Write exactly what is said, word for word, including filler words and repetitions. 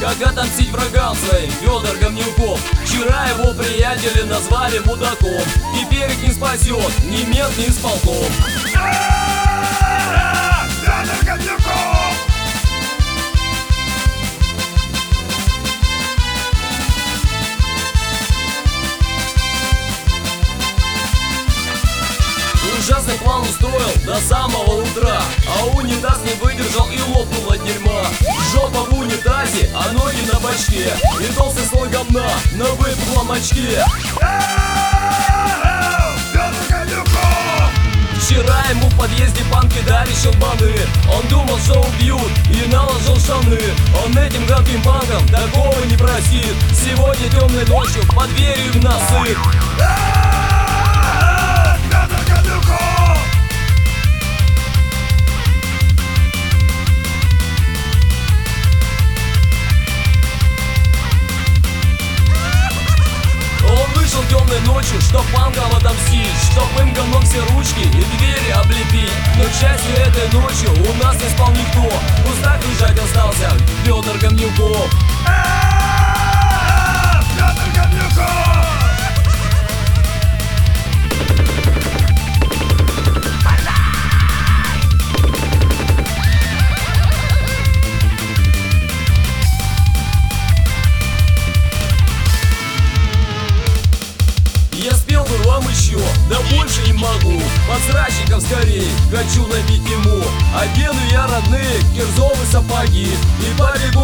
как отомстить врагам своим. Федор Говнюков. Вчера его приятели назвали мудаком. Теперь их не спасет ни мент, ни исполком. Федор Говнюков! Ужасный план устроил до самого утра, а унитаз не выдержал и лопнул от дерьма. Жопа в унитазе, а ноги на бачке, и толстый слой говна на выпуклом очке. Вчера ему в подъезде панки дали щелбаны. Он думал, что убьют, и наложил штаны. Он этим гадким панкам такого не просит. Сегодня темной ночью под дверью в носы. Темной ночью, чтоб панкам отомстить, чтоб им говном все ручки и двери облепить. Но, к счастью, этой ночью у нас не спал никто. В кустах лежать остался Федор Говнюков. Федор Говнюков! Я спел бы вам еще, да больше не могу. Подсрачников скорей хочу набить ему. Одену я родные кирзовые сапоги и побегу